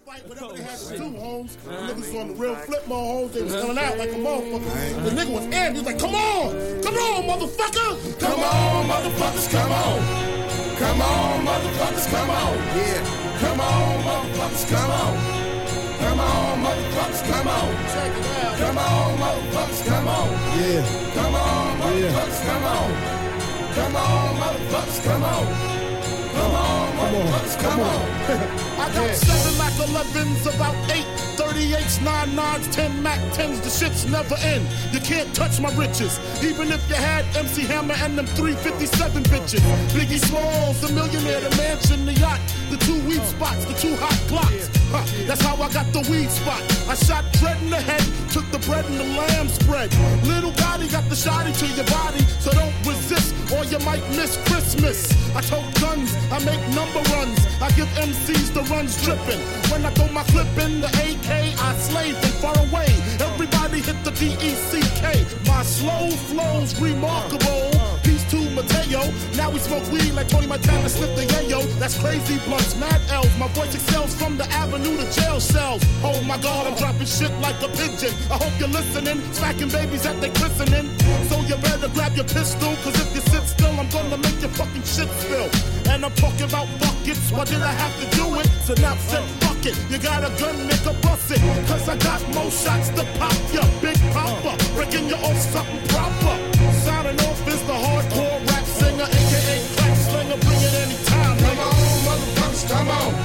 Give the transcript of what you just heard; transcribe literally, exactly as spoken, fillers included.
fight, whatever they had to do, Holmes. The niggas was on the real flip mode, Holmes. They was coming out like a motherfucker. The nigga was in. He was like, come on. Come on, motherfucker. Come on, motherfuckers, come on. Come on, motherfuckers, come on. Yeah. Come on, motherfuckers, come on. Come on, motherfuckers, come on. Check it out. Come on, motherfuckers, come on. Yeah. Come on, motherfuckers, come on. Come on, motherfuckers, come on. Come on, motherfuckers, come on. I got seven Mac elevens, about eight thirty-eights, nine nines, ten Mac tens. The shit's never end. You can't touch my riches. Even if you had M C Hammer and them three fifty-seven bitches. Biggie Smalls, the millionaire, the mansion, the yacht, the two weed spots, the two hot clocks. Huh, that's how I got the weed spot. I shot Dread in the head, took the bread and the lamb spread. Little Gotti got the shotty to your body, so don't resist or you might miss Christmas. I tote guns, I make number runs. I give M Cs the runs dripping. When I throw my clip in the A K, I slay from far away. Everybody hit the D E C K. My slow flow's remarkable. Peace to Mateo. Now we smoke weed like Tony Montana sniff the yayo. That's crazy blunts, mad elves. My voice excels from the avenue to jail cells. Oh my God, I'm dropping shit like a pigeon. I hope you're listening. Smacking babies at their christening. So you better grab your pistol, cause if you sit still, I'm gonna make your fucking shit spill. And I'm talking about buckets. Why did I have to do it? So now said fuck it. You got a gun, nigga, bust it. Cause I got more shots to pop ya. Big popper, breaking you off something proper. Signing off is the hardcore rap singer, aka crack slinger. Bring it anytime. Come on, motherfuckers, come on.